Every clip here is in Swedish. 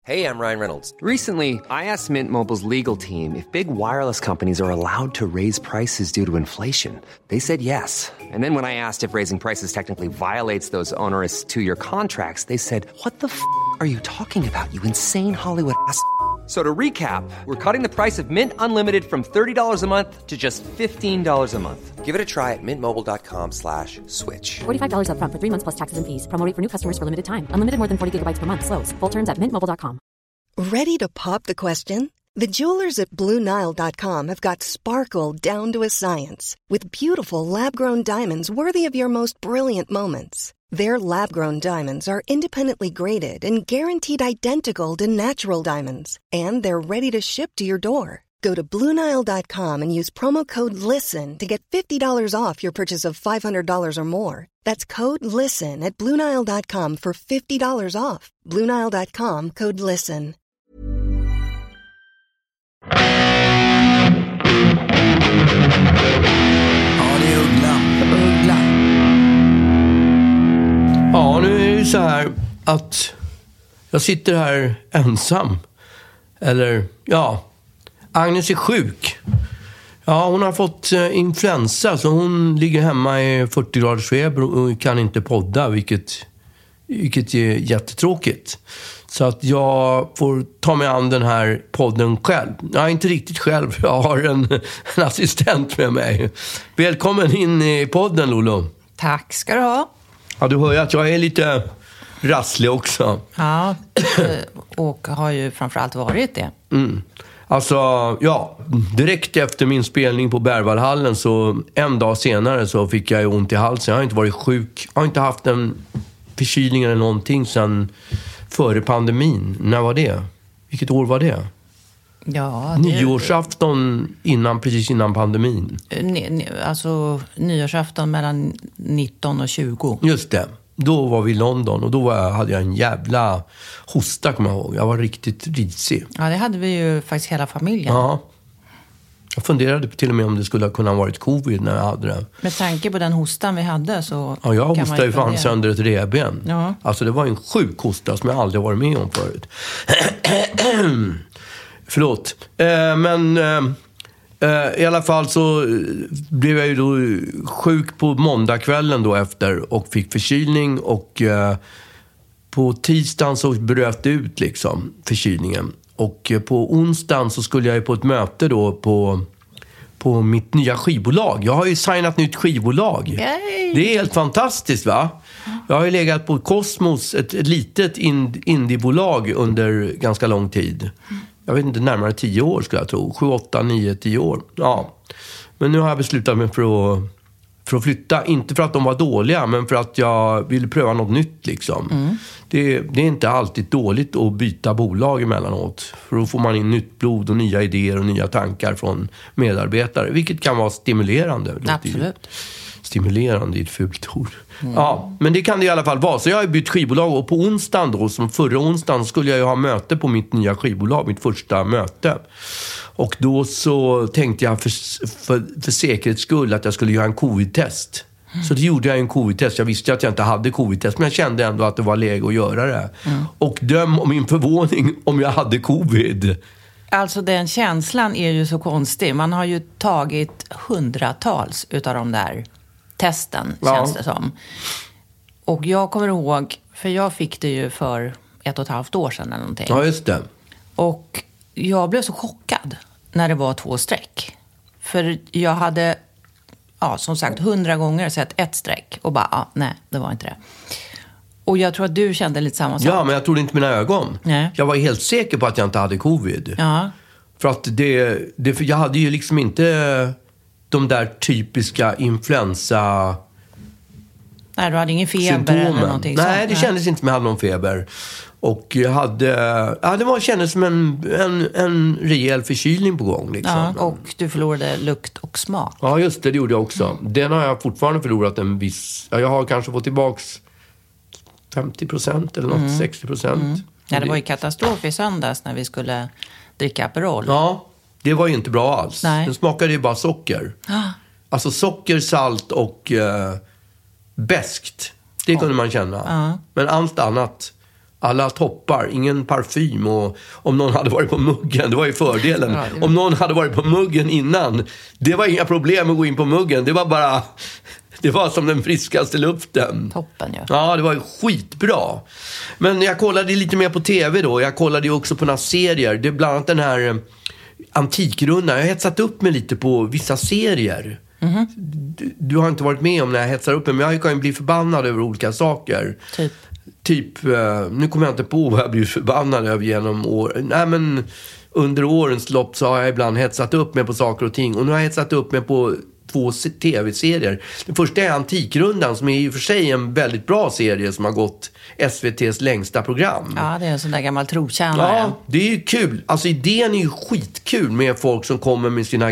Hey, I'm Ryan Reynolds. Recently, I asked Mint Mobile's legal team if big wireless companies are allowed to raise prices due to inflation. They said yes. And then when I asked if raising prices technically violates those onerous two-year contracts, they said, "What the are you talking about, you insane Hollywood ass?" So to recap, we're cutting the price of Mint Unlimited from $30 a month to just $15 a month. Give it a try at mintmobile.com/switch. $45 up front for 3 months plus taxes and fees. Promo rate for new customers for limited time. Unlimited more than 40 gigabytes per month. Slows full terms at mintmobile.com. Ready to pop the question? The jewelers at BlueNile.com have got sparkle down to a science with beautiful lab-grown diamonds worthy of your most brilliant moments. Their lab-grown diamonds are independently graded and guaranteed identical to natural diamonds, and they're ready to ship to your door. Go to BlueNile.com and use promo code LISTEN to get $50 off your purchase of $500 or more. That's code LISTEN at BlueNile.com for $50 off. BlueNile.com, code LISTEN. Ja, det är Uggla. Ja, nu är det så här att jag sitter här ensam. Eller, ja, Agnes är sjuk. Ja, hon har fått influensa, så hon ligger hemma i 40 graders feber och kan inte podda, vilket är jättetråkigt. Så att jag får ta mig an den här podden själv. Jag är inte riktigt själv, jag har en assistent med mig. Välkommen in i podden, Lolo. Tack ska du ha. Ja, du hör ju att jag är lite rasslig också. Ja, och har ju framförallt varit det. Alltså, ja, direkt efter min spelning på Berwaldhallen, så en dag senare så fick jag ont i halsen. Jag har inte varit sjuk, jag har inte haft en förkylning eller någonting sedan före pandemin. När var det? Vilket år var det? Ja, Nyårsafton precis innan pandemin. Alltså nyårsafton mellan 19 och 20. Just det. Då var vi i London och då hade jag en jävla hosta, kommer jag ihåg. Jag var riktigt risig. Ja, det hade vi ju faktiskt hela familjen. Ja. Jag funderade till och med om det skulle kunna ha varit covid när jag hade det. Med tanke på den hostan vi hade så... Ja, jag hostade ju fan sönder ett revben. Ja. Alltså det var en sjuk hosta som jag aldrig varit med om förut. Förlåt. I alla fall så blev jag ju då sjuk på måndagskvällen då efter och fick förkylning, och på tisdagen så bröt det ut liksom förkylningen, och på onsdagen så skulle jag ju på ett möte då på mitt nya skivbolag. Jag har ju signat nytt skivbolag. Yay! Det är helt fantastiskt, va? Jag har ju legat på Cosmos, ett litet indiebolag under ganska lång tid. Jag vet inte, närmare 10 år skulle jag tro. 7, 8, 9, 10 år. Ja. Men nu har jag beslutat mig för att flytta. Inte för att de var dåliga, men för att jag ville pröva något nytt liksom. Det är inte alltid dåligt att byta bolag emellanåt. För då får man in nytt blod och nya idéer och nya tankar från medarbetare. Vilket kan vara stimulerande. Absolut. Stimulerande är ett fult ord. Ja, men det kan det i alla fall vara. Så jag har bytt skivbolag, och på onsdagen då, som förra onsdagen, skulle jag ju ha möte på mitt nya skivbolag, mitt första möte. Och då så tänkte jag för säkerhets skull att jag skulle göra en covid-test. Så det gjorde jag en covid-test. Jag visste att jag inte hade covid-test, men jag kände ändå att det var läge att göra det. Och döm om min förvåning om jag hade covid. Alltså den känslan är ju så konstig. Man har ju tagit hundratals utav de där testen, känns det som. Och jag kommer ihåg, för jag fick det ju för 1,5 år sedan eller någonting. Ja, just det. Och jag blev så chockad när det var 2 streck. För jag hade, som sagt, 100 gånger sett 1 streck. Och bara, nej, det var inte det. Och jag tror att du kände lite samma sak. Ja, men jag trodde inte mina ögon. Nej. Jag var helt säker på att jag inte hade covid. Ja. För att för jag hade ju liksom inte de där typiska influensa... Nej, du hade ingen feber symptomen. Eller någonting sånt. Nej, det kändes inte som jag hade någon feber. Och jag hade... kändes som en rejäl förkylning på gång. Liksom. Ja, och du förlorade lukt och smak. Ja, just det gjorde jag också. Den har jag fortfarande förlorat en viss... Jag har kanske fått tillbaks 50% eller något, 60%. Ja, det var ju katastrof i söndags när vi skulle dricka Aperol. Ja, det var ju inte bra alls. Nej. Den smakade ju bara socker. Alltså socker, salt och beskt. Det kunde man känna. Men allt annat Alla toppar, ingen parfym. Och om någon hade varit på muggen, det var ju fördelen. Om någon hade varit på muggen innan, det var inga problem att gå in på muggen. Det var bara... Det var som den friskaste luften. Toppen, ja. Ja, det var ju skitbra. Men jag kollade lite mer på tv då. Jag kollade ju också på några serier. Det är bland annat den här Antikrundan. Jag har hetsat upp mig lite på vissa serier. Mm-hmm. Du har inte varit med om när jag hetsar upp mig, men jag kan ju bli förbannad över olika saker. Typ, nu kommer jag inte på vad jag blir förbannad över genom år. Nej, men under årens lopp så har jag ibland hetsat upp mig på saker och ting. Och nu har jag hetsat upp mig på 2 tv-serier. Den första är Antikrundan, som är i och för sig en väldigt bra serie som har gått SVT:s längsta program. Ja, det är en sån där gammal trotjänare. Ja, det är ju kul. Alltså idén är ju skitkul med folk som kommer med sina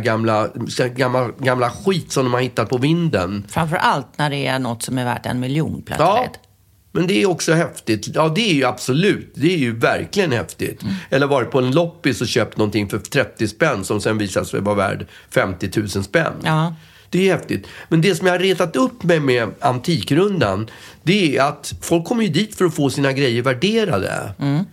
gamla skit som de har hittat på vinden. Framförallt när det är något som är värt 1 miljon plötsligt. Ja, men det är också häftigt. Ja, det är ju absolut. Det är ju verkligen häftigt. Eller varit på en loppis och köpt någonting för 30 spänn som sen visar sig vara värd 50 000 spänn. Ja. Det är häftigt. Men det som jag har retat upp mig med Antikrundan, det är att folk kommer ju dit för att få sina grejer värderade. Mm.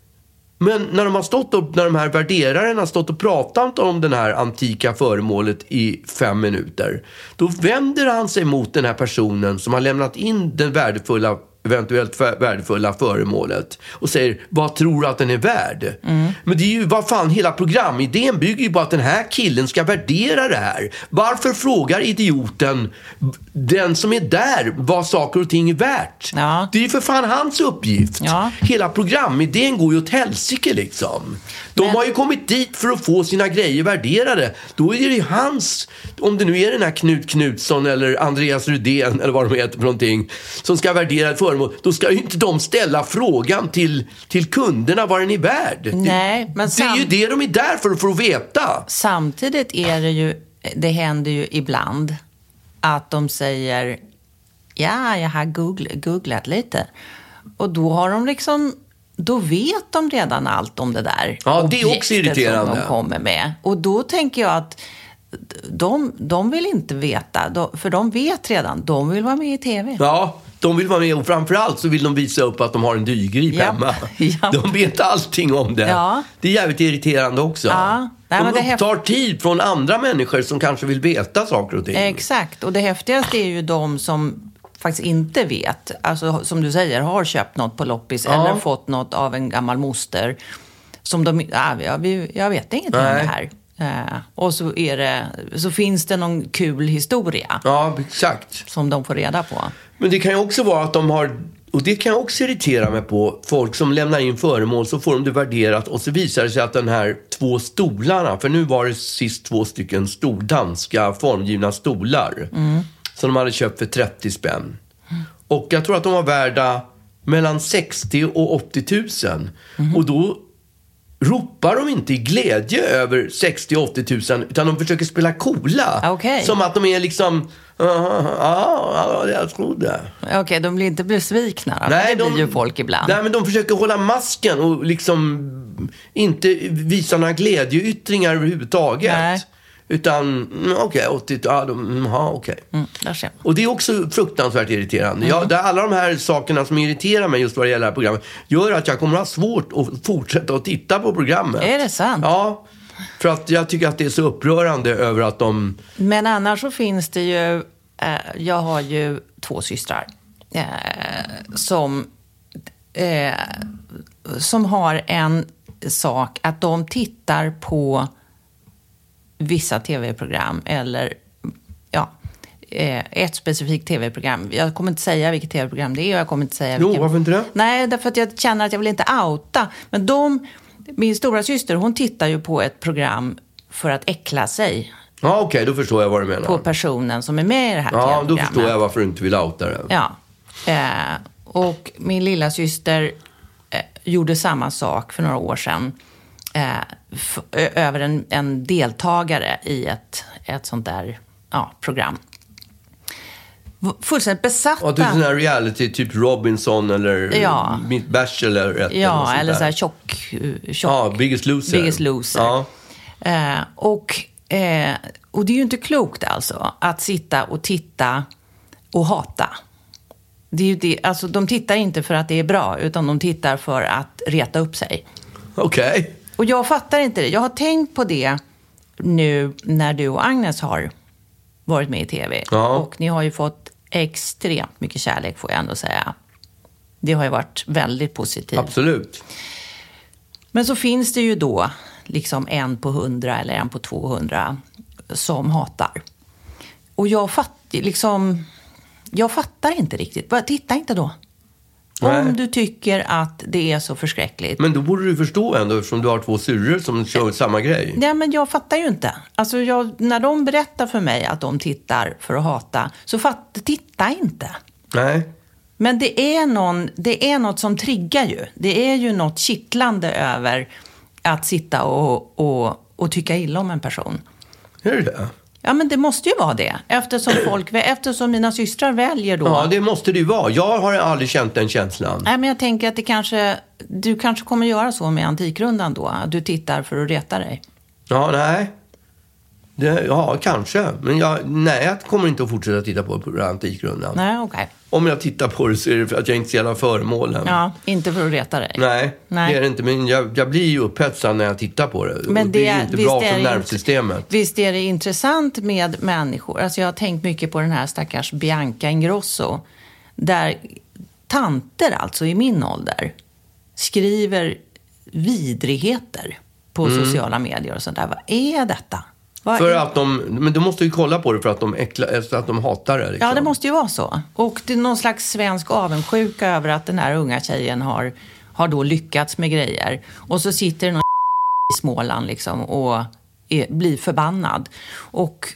Men när de här värderarna har stått och pratat om den här antika föremålet i 5 minuter, då vänder han sig mot den här personen som har lämnat in den eventuellt värdefulla föremålet och säger, vad tror du att den är värd? Mm. Men det är ju, vad fan, hela programidén bygger ju på att den här killen ska värdera det här. Varför frågar idioten den som är där vad saker och ting är värt? Ja. Det är ju för fan hans uppgift. Ja. Hela programidén går ju åt helsike liksom. De har ju kommit dit för att få sina grejer värderade. Då är det ju hans, om det nu är den här Knut Knutsson eller Andreas Rydén eller vad de heter för någonting, som ska värdera ett föremål, då ska ju inte de ställa frågan till kunderna vad den är värd. Nej, men det är ju det de är där för att veta. Samtidigt är det ju, det händer ju ibland att de säger, ja, jag har googlat lite. Och då har de liksom, då vet de redan allt om det där. Ja, det är också irriterande. Som de kommer med. Och då tänker jag att de vill inte veta, för de vet redan, de vill vara med i tv. Ja, de vill vara med, och framförallt så vill de visa upp att de har en dyrgrip hemma. Ja. De vet allting om det. Ja. Det är jävligt irriterande också. Ja. Nej, de upptar tid från andra människor som kanske vill veta saker och ting. Exakt, och det häftigaste är ju de som faktiskt inte vet, alltså som du säger, har köpt något på loppis eller fått något av en gammal moster som jag vet ingenting om det här. Och så finns det någon kul historia. Ja, exakt. Som de får reda på. Men det kan ju också vara att de har, och det kan jag också irritera mig på, folk som lämnar in föremål, så får de det värderat och så visar det sig att den här 2 stolarna, för nu var det sist 2 stycken danska formgivna stolar som de hade köpt för 30 spänn. Och jag tror att de var värda mellan 60 och 80 000. Och då ropar de inte i glädje över 60 och 80 000, utan de försöker spela coola. Okay. Som att de är liksom, jag trodde. Okej, de blir inte besvikna. Nej, det blir ju folk ibland. Nej, men de försöker hålla masken och liksom inte visa några glädjeyttringar överhuvudtaget. Nej. Utan, okej. Och det är också fruktansvärt irriterande. Alla de här sakerna som irriterar mig just vad det gäller det här programmet gör att jag kommer att ha svårt att fortsätta att titta på programmet. Är det sant? Ja, för att jag tycker att det är så upprörande över att de... Men annars så finns det ju, jag har ju 2 systrar som har en sak att de tittar på vissa tv-program eller ett specifikt tv-program. Jag kommer inte säga vilket tv-program det är och jag kommer inte säga vilken... Jo, varför inte det? Nej, därför att jag känner att jag vill inte outa. Men min stora syster, hon tittar ju på ett program för att äckla sig. Ja, okej, då förstår jag vad du menar. På personen som är med i det här tv-programmet. Ja, då förstår jag varför du inte vill outa det. Ja. Och min lilla syster gjorde samma sak för några år sedan. Över en deltagare i ett sånt där program. Fullständigt besatta. Och det är sån här reality, typ Robinson eller Mitt Bachelor. Eller så här tjock. Biggest Loser. Biggest Loser. Ja. Och det är ju inte klokt alltså att sitta och titta och hata. Det är ju det, alltså de tittar inte för att det är bra, utan de tittar för att reta upp sig. Okej. Och jag fattar inte det. Jag har tänkt på det nu när du och Agnes har varit med i tv. Ja. Och ni har ju fått extremt mycket kärlek, får jag ändå säga. Det har ju varit väldigt positivt. Absolut. Men så finns det ju då liksom 1 på 100 eller 1 på 200 som hatar. Och jag fattar inte riktigt. Bara titta inte då. Nej. Om du tycker att det är så förskräckligt. Men då borde du förstå ändå, eftersom du har 2 syrror som kör samma grej. Nej, men jag fattar ju inte. Alltså när de berättar för mig att de tittar för att hata, så titta inte. Nej. Men det är något som triggar ju. Det är ju något kittlande över att sitta och tycka illa om en person. Är det det? Ja, men det måste ju vara det. Eftersom mina systrar väljer då. Ja, det måste det ju vara. Jag har aldrig känt den känslan. Nej, men jag tänker att du kanske kommer göra så med Antikrundan då. Att du tittar för att reta dig. Ja, nej. Ja, kanske. Men jag kommer inte att fortsätta titta på Antikrundan. Nej, okej. Om jag tittar på det så är det för att jag inte ser alla föremålen. Ja, inte för att reta dig. Nej, det är det inte. Men jag blir ju upphetsad när jag tittar på det. Men det är ju inte bra för nervsystemet. Visst är det intressant med människor. Alltså jag har tänkt mycket på den här stackars Bianca Ingrosso. Där tanter, alltså i min ålder, skriver vidrigheter på sociala medier och sånt där. Vad är detta? Men du måste ju kolla på det för att de hatar det. Liksom. Ja, det måste ju vara så. Och det är någon slags svensk avundsjuka över att den här unga tjejen har då lyckats med grejer. Och så sitter någon i Småland liksom och blir förbannad. Och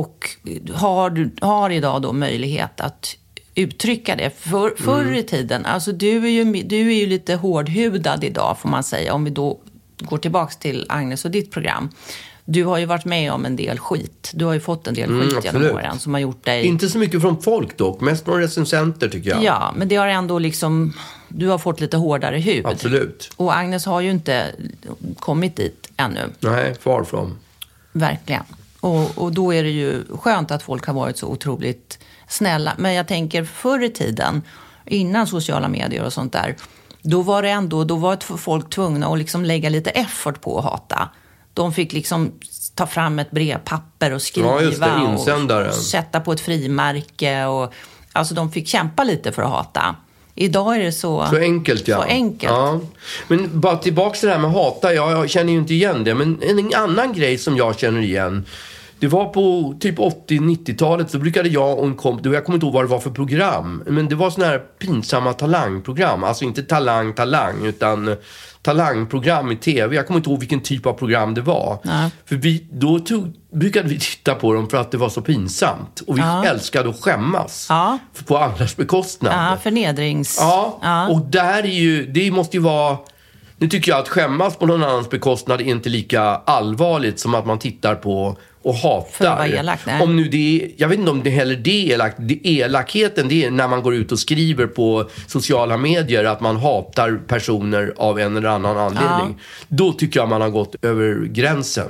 har idag då möjlighet att uttrycka det. Förr i tiden, alltså du är ju lite hårdhudad idag, får man säga. Om vi då går tillbaka till Agnes och ditt program. Du har ju varit med om en del skit. Du har ju fått en del skit genom åren som har gjort dig... Inte så mycket från folk dock. Mest från recensenter tycker jag. Ja, men det har ändå liksom... Du har fått lite hårdare hud. Absolut. Och Agnes har ju inte kommit dit ännu. Nej, far from. Verkligen. Och då är det ju skönt att folk har varit så otroligt snälla. Men jag tänker förr i tiden, innan sociala medier och sånt där, då var folk tvungna att liksom lägga lite effort på att hata. De fick liksom ta fram ett brevpapper och skriva och sätta på ett frimärke. Alltså de fick kämpa lite för att hata. Idag är det så enkelt. Ja. Så enkelt. Ja. Men bara tillbaka till det här med hata. Jag känner ju inte igen det. Men en annan grej som jag känner igen. Det var på typ 80-90-talet så brukade jag och en kompis, jag kommer inte ihåg vad det var för program. Men det var sådana här pinsamma talangprogram. Alltså inte talang utan talangprogram i tv. Jag kommer inte ihåg vilken typ av program det var. Nej. För brukade vi titta på dem för att det var så pinsamt. Och vi älskade att skämmas på andras bekostnad. Ja, förnedrings... Ja, och där är ju, det måste ju vara... Nu tycker jag att skämmas på någon annans bekostnad är inte lika allvarligt som att man tittar på och hatar. För att vara elak, nej. Om nu jag vet inte om det heller det är elakt. Elakheten, det är när man går ut och skriver på sociala medier att man hatar personer av en eller annan anledning. Då tycker jag man har gått över gränsen.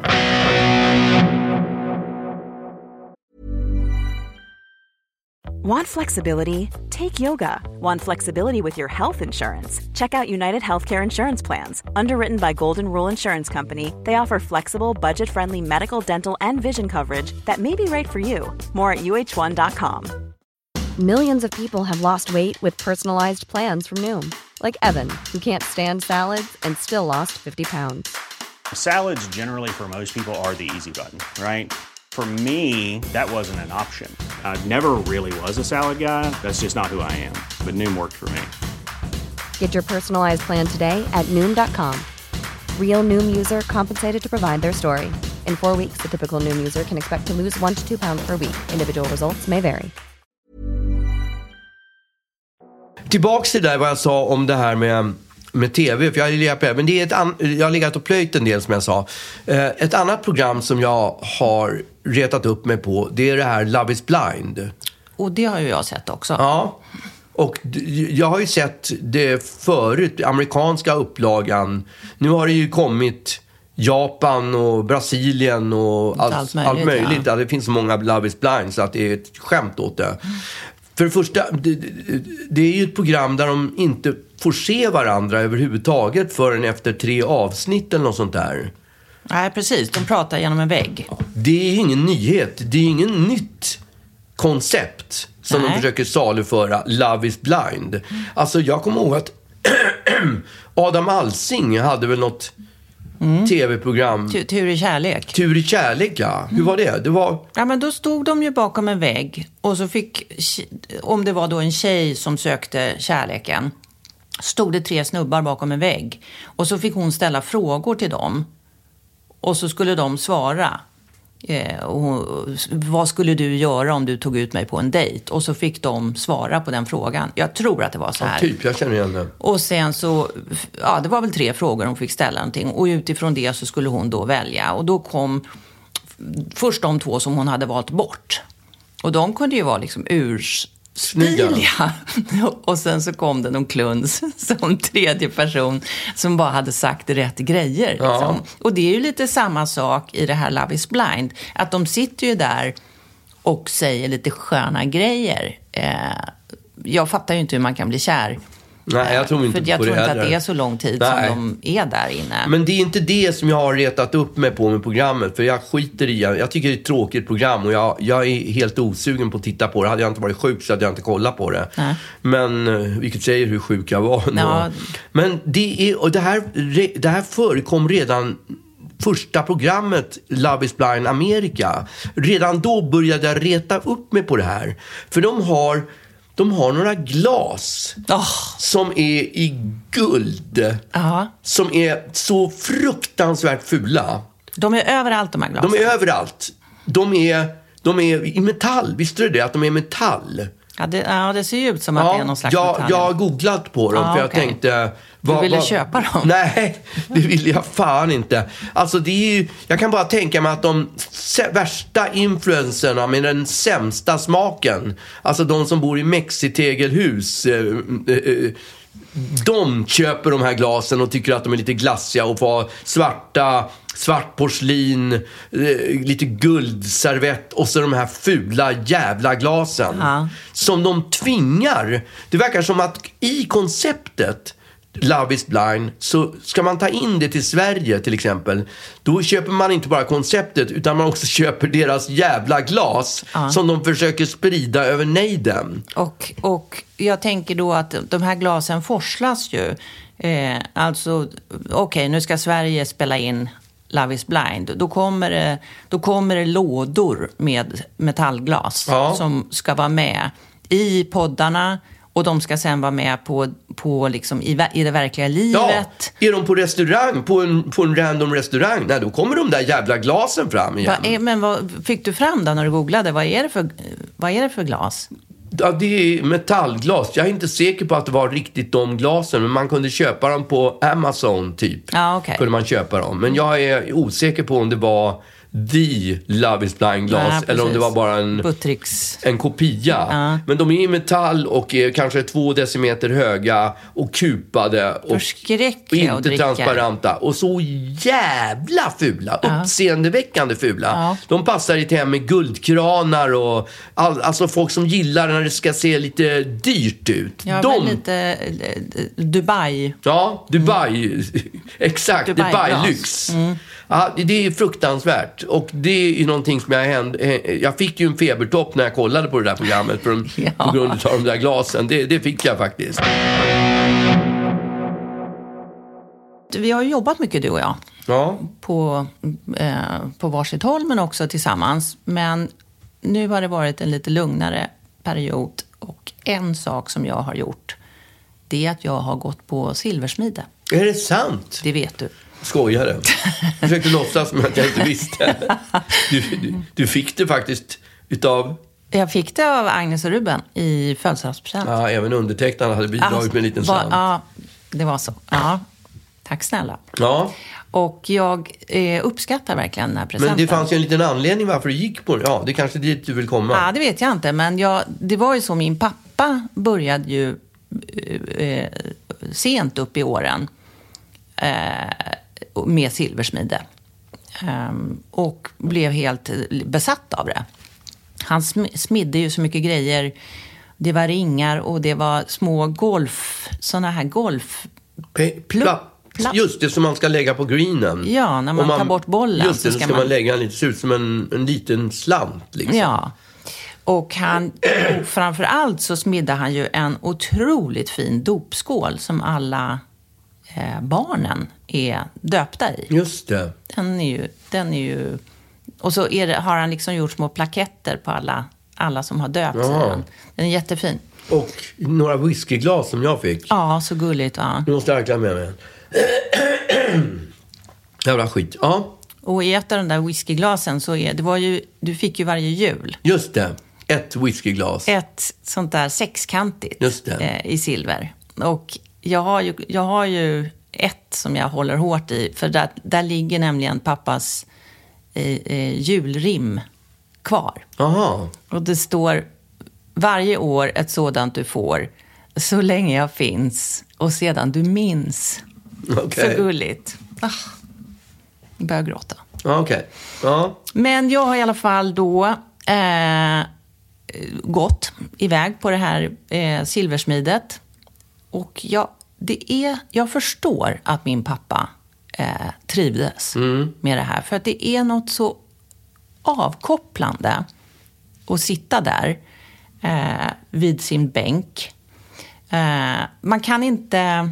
Want flexibility? Take yoga. Want flexibility with your health insurance? Check out United Healthcare Insurance Plans. Underwritten by Golden Rule Insurance Company, they offer flexible, budget-friendly medical, dental, and vision coverage that may be right for you. More at uh1.com. Millions of people have lost weight with personalized plans from Noom. Like Evan, who can't stand salads and still lost 50 pounds. Salads generally for most people are the easy button, right? For me, that wasn't an option. I never really was a salad guy. That's just not who I am. But Noom worked for me. Get your personalized plan today at Noom.com. Real Noom user compensated to provide their story. In 4 weeks, the typical Noom user can expect to lose 1 to 2 pounds per week. Individual results may vary. Tillbaks till där vad jag sa om det här med tv, för jag har legat och plöjt en del som jag sa. Ett annat program som jag har retat upp mig på, det är det här Love is Blind. Och det har ju jag sett också. Ja, och jag har ju sett det förut, amerikanska upplagan. Nu har det ju kommit Japan och Brasilien och allt möjligt. Ja. Det finns så många Love is Blind så att det är ett skämt åt det. För det första, det är ju ett program där de inte får se varandra överhuvudtaget förrän efter 3 avsnitt eller något sånt där. Nej, precis. De pratar genom en vägg. Det är ingen nyhet. Det är ingen nytt koncept som de försöker saluföra. Love is blind. Alltså, jag kommer ihåg att Adam Alsing hade väl något tv-program. Tur i kärlek. Tur i kärlek, ja. Hur var det? Det var... Ja, men då stod de ju bakom en vägg. Och så fick, om det var då en tjej som sökte kärleken, stod det 3 snubbar bakom en vägg. Och så fick hon ställa frågor till dem. Och så skulle de svara. Vad skulle du göra om du tog ut mig på en dejt? Och så fick de svara på den frågan. Jag tror att det var så här. Ja, typ, jag känner igen det. Och sen så, ja, det var väl 3 frågor hon fick ställa någonting. Och utifrån det så skulle hon då välja. Och då kom först de 2 som hon hade valt bort. Och de kunde ju vara liksom stiliga. Och sen så kom det någon kluns som 3:e person som bara hade sagt rätt grejer. Liksom. Ja. Och det är ju lite samma sak i det här Love is blind. Att de sitter ju där och säger lite sköna grejer. Jag fattar ju inte hur man kan bli kär. Nej, jag tror inte för jag på tror det inte heller. att det är så lång tid som de är där inne. Men det är inte det som jag har retat upp mig på med programmet. För jag skiter i. Jag tycker det är ett tråkigt program. Och jag är helt osugen på att titta på det. Hade jag inte varit sjuk så hade jag inte kollat på det. Nej. Men vilket säger hur sjuk jag var. Ja. Men det här förekom redan första programmet Love is blind Amerika. Redan då började jag reta upp mig på det här. För de har några glas som är i guld. Som är så fruktansvärt fula. De är överallt, de här glasen. De är överallt. De är i metall. Visste du det? Att de är metall. Ja, det ser ju ut som att det är någon slags metall. Jag har googlat på dem för jag tänkte... Du ville köpa dem? Nej, det ville jag fan inte. Alltså det är ju... Jag kan bara tänka mig att de värsta influencerna med den sämsta smaken, alltså de som bor i mexitegelhus, de köper de här glasen och tycker att de är lite glassiga och får svart porslin, lite guldservett och så de här fula jävla glasen som de tvingar. Det verkar som att i konceptet Love is blind, så ska man ta in det till Sverige till exempel, då köper man inte bara konceptet utan man också köper deras jävla glas som de försöker sprida över nejden. Och jag tänker då att de här glasen forslas ju. Alltså, okej, nu ska Sverige spela in Love is blind. Då kommer det lådor med metallglas som ska vara med i poddarna. Och de ska sen vara med på liksom i det verkliga livet. Ja, är de på restaurang, på en random restaurang, då kommer de där jävla glasen fram igen. Men vad fick du fram då när du googlade? Vad är det för glas? Ja, det är metallglas. Jag är inte säker på att det var riktigt de glasen, men man kunde köpa dem på Amazon typ. Ja, okej. Kunde man köpa dem. Men jag är osäker på om det var The Love is blind glas eller om det var bara en kopia. Men de är i metall och är kanske 2 decimeter höga och kupade och inte transparenta och så jävla fula, uppseendeväckande fula. De passar i ett hem med guldkranar och alltså folk som gillar när det ska se lite dyrt ut. Ja, lite Dubai. Ja, Dubai. Exakt, Dubai-lyx. Ja, det är fruktansvärt. Och det är någonting som jag fick ju en febertopp när jag kollade på det där programmet på grund av de där glasen. Det fick jag faktiskt. Vi har ju jobbat mycket, du och jag. Ja. På varsitt håll, men också tillsammans. Men nu har det varit en lite lugnare period. Och en sak som jag har gjort, det är att jag har gått på silversmide. Är det sant? Det vet du. Skojade. Jag försökte låtsas som att jag inte visste. Du fick det faktiskt utav... Jag fick det av Agnes och Ruben i födelsedagspresent. Ja, även undertecknarna hade bidragit med en liten slant. Ja, det var så. Ja, tack snälla. Ja. Och jag uppskattar verkligen den här presenten. Men det fanns ju en liten anledning varför du gick på det. Ja, det är kanske dit du vill komma. Ja, det vet jag inte. Men det var ju så, min pappa började ju sent upp i åren med silversmide. Och blev helt besatt av det. Han smidde ju så mycket grejer Det var ringar och det var små såna här Just det som man ska lägga på greenen. Ja, när man tar bort bollen. Just det, så ska man lägga lite, ser ut som en liten slant liksom. Ja, och framförallt så smidde han ju en otroligt fin dopskål som alla barnen är döpta i. Just det. Den är ju och så har han liksom gjort små plaketter på alla som har döpts i den. Den är jättefin. Och några whiskyglas som jag fick. Ja, så gulligt. Ja. Nu måste jag verkligen med mig. Jävla skit. Ja. Och i ett av de där whiskyglasen så du fick ju varje jul. Just det. Ett whiskyglas. Ett sånt där sexkantigt. Just det. I silver. Och jag har ju ett som jag håller hårt i. För där ligger nämligen pappas julrim kvar. Aha. Och det står varje år ett sådant du får. Så länge jag finns. Och sedan du minns. Okay. Så gulligt. Jag börjar gråta. Okej. Ja. Men jag har i alla fall då gått iväg på det här silversmidet. Och jag förstår att min pappa trivdes med det här. För att det är något så avkopplande att sitta där vid sin bänk. Man kan inte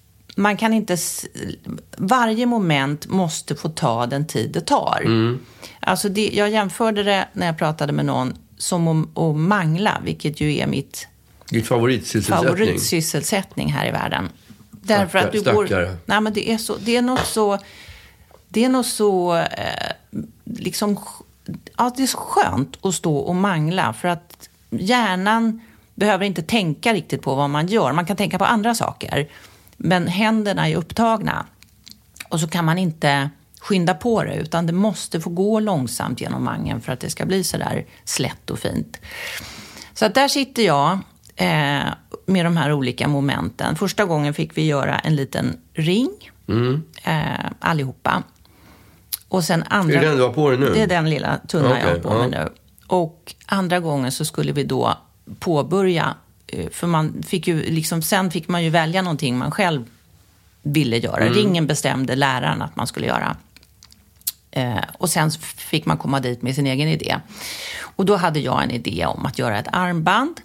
varje moment måste få ta den tid det tar. Alltså jag jämförde det när jag pratade med någon som att mangla, vilket ju är ditt favoritsysselsättning här i världen. Därför att du går, nej men det är något så liksom, ja, det är så skönt att stå och mangla, för att hjärnan behöver inte tänka riktigt på vad man gör. Man kan tänka på andra saker, men händerna är upptagna och så kan man inte skynda på det, utan det måste få gå långsamt genom mangen för att det ska bli så där slätt och fint. Så att där sitter jag med de här olika momenten. Första gången fick vi göra en liten ring allihopa. Och sen andra, är det den du har på dig nu? Det är den lilla tunna jag har på mig nu. Och andra gången så skulle vi då påbörja, för man fick ju liksom, sen fick man ju välja någonting man själv ville göra. Ringen bestämde läraren att man skulle göra. Och sen fick man komma dit med sin egen idé. Och då hade jag en idé om att göra ett armband.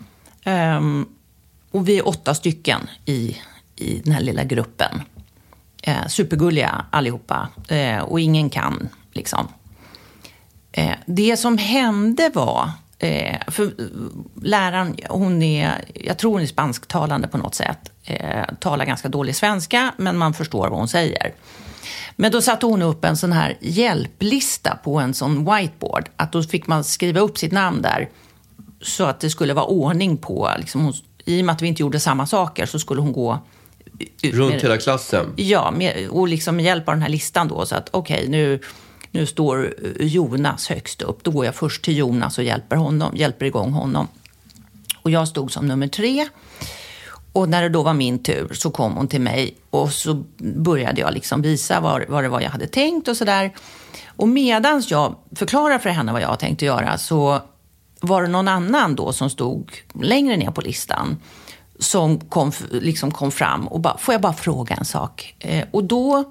Och vi är 8 stycken i den här lilla gruppen. Supergulliga allihopa. Och ingen kan liksom. Det som hände var, för läraren, jag tror hon är spansktalande på något sätt. Talar ganska dålig svenska, men man förstår vad hon säger. Men då satte hon upp en sån här hjälplista på en sån whiteboard. Att då fick man skriva upp sitt namn där. Så att det skulle vara ordning på, liksom, i och med att vi inte gjorde samma saker så skulle hon gå runt hela klassen. Ja, och liksom med hjälp av den här listan då. Så att okej, nu står Jonas högst upp. Då går jag först till Jonas och hjälper igång honom. Och jag stod som nummer 3. Och när det då var min tur så kom hon till mig. Och så började jag liksom visa vad det var jag hade tänkt och sådär. Och medans jag förklarar för henne vad jag tänkte göra, så var det någon annan då som stod längre ner på listan som kom fram och bara, får jag bara fråga en sak? Och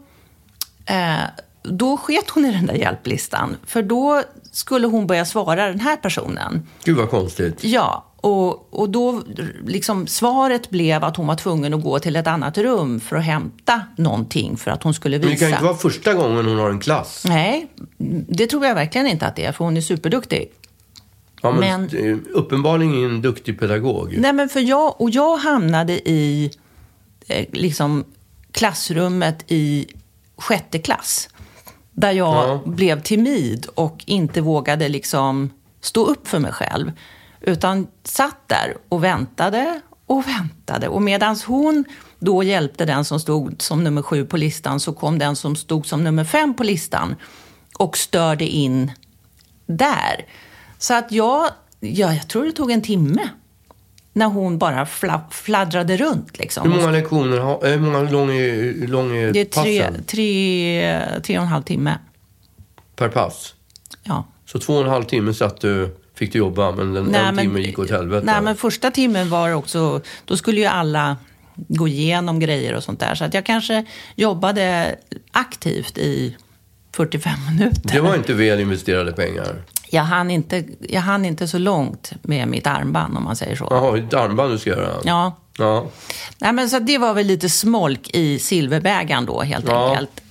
då sket hon i den där hjälplistan. För då skulle hon börja svara den här personen. Gud vad konstigt. Ja, och då liksom svaret blev att hon var tvungen att gå till ett annat rum för att hämta någonting för att hon skulle visa. Men det kan inte vara första gången hon har en klass. Nej, det tror jag verkligen inte att det är, för hon är superduktig. Ja, men uppenbarligen en duktig pedagog. Nej, men för jag hamnade i liksom klassrummet i 6:e klass. Där jag blev timid och inte vågade liksom stå upp för mig själv. Utan satt där och väntade. Och medans hon då hjälpte den som stod som nummer 7 på listan, så kom den som stod som nummer 5 på listan och störde in där. Så att jag tror det tog en timme när hon bara fladdrade runt. Liksom. Hur många lektioner, hur många lång är det är passen? 3,5 timme. Per pass? Ja. Så 2,5 timme satt du fick du jobba, men en timme gick åt helvete. Nej, men första timmen var också, då skulle ju alla gå igenom grejer och sånt där. Så att jag kanske jobbade aktivt i 45 minuter. Det var inte väl investerade pengar. Jag hann inte så långt med mitt armband, om man säger så. Jaha, ett armband du ska göra? Ja. Nej, men så det var väl lite smolk i silverbägaren då, helt enkelt.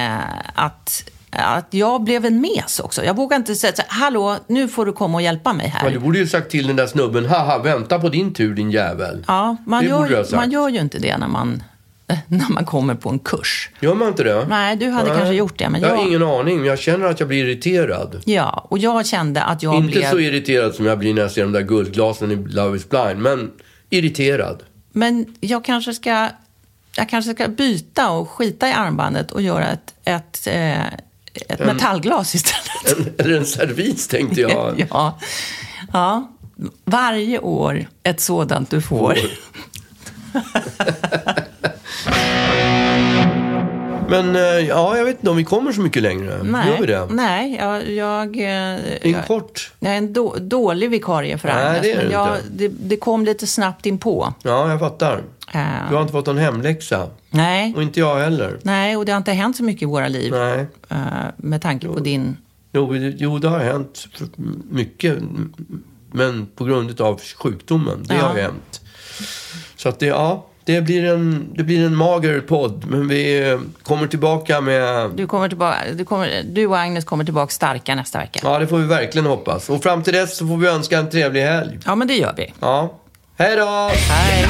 Att jag blev en mes också. Jag vågade inte säga, hallå, nu får du komma och hjälpa mig här. Ja, du borde ju sagt till den där snubben, haha, vänta på din tur, din jävel. Ja, man gör ju inte det när man kommer på en kurs. Gör man inte det? Nej, du hade kanske gjort det. Men jag har ingen aning, men jag känner att jag blir irriterad. Ja, och jag kände att jag inte så irriterad som jag blir när jag ser de där guldglasen i Love is Blind, men irriterad. Men jag kanske ska byta och skita i armbandet och göra ett metallglas istället. Eller en servis, tänkte jag. Ja. Varje år ett sådant du får. Men jag vet inte om vi kommer så mycket längre. Nej, gör vi det? Nej, jag är en dålig vikarie för Agnes. Men det kom lite snabbt in på. Ja, jag fattar. Du har inte fått någon hemläxa. Nej. Och inte jag heller. Nej, och det har inte hänt så mycket i våra liv. Nej. Med tanke på din... Jo, det har hänt mycket. Men på grund av sjukdomen. Det har hänt. Så att det blir en mager podd, men vi kommer tillbaka med... Du och Agnes kommer tillbaka starka nästa vecka. Ja, det får vi verkligen hoppas. Och fram till dess så får vi önska en trevlig helg. Ja, men det gör vi. Ja. Hej då! Hej!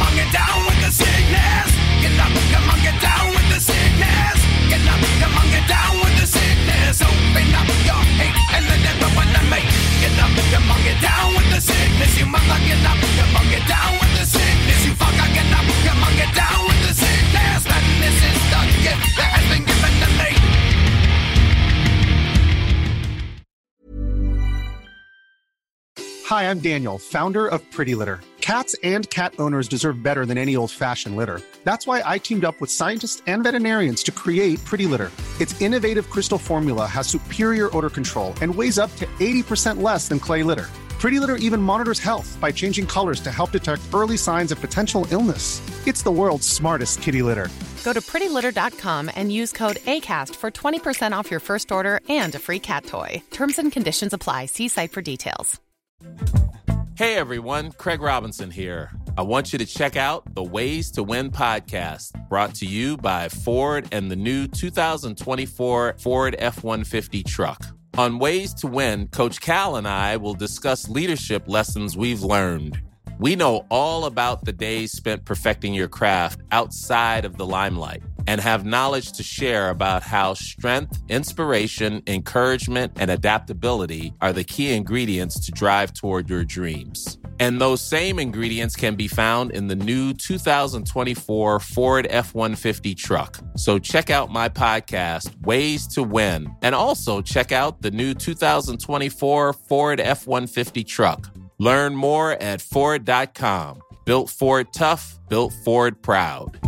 Hi, I'm Daniel, founder of Pretty Litter. Cats and cat owners deserve better than any old-fashioned litter. That's why I teamed up with scientists and veterinarians to create Pretty Litter. Its innovative crystal formula has superior odor control and weighs up to 80% less than clay litter. Pretty Litter even monitors health by changing colors to help detect early signs of potential illness. It's the world's smartest kitty litter. Go to prettylitter.com and use code ACAST for 20% off your first order and a free cat toy. Terms and conditions apply. See site for details. Hey everyone, Craig Robinson here. I want you to check out the Ways to Win podcast, brought to you by Ford and the new 2024 Ford F-150 truck. On Ways to Win, Coach Cal and I will discuss leadership lessons we've learned. We know all about the days spent perfecting your craft outside of the limelight and have knowledge to share about how strength, inspiration, encouragement, and adaptability are the key ingredients to drive toward your dreams. And those same ingredients can be found in the new 2024 Ford F-150 truck. So check out my podcast, Ways to Win, and also check out the new 2024 Ford F-150 truck. Learn more at Ford.com. Built Ford tough, built Ford proud.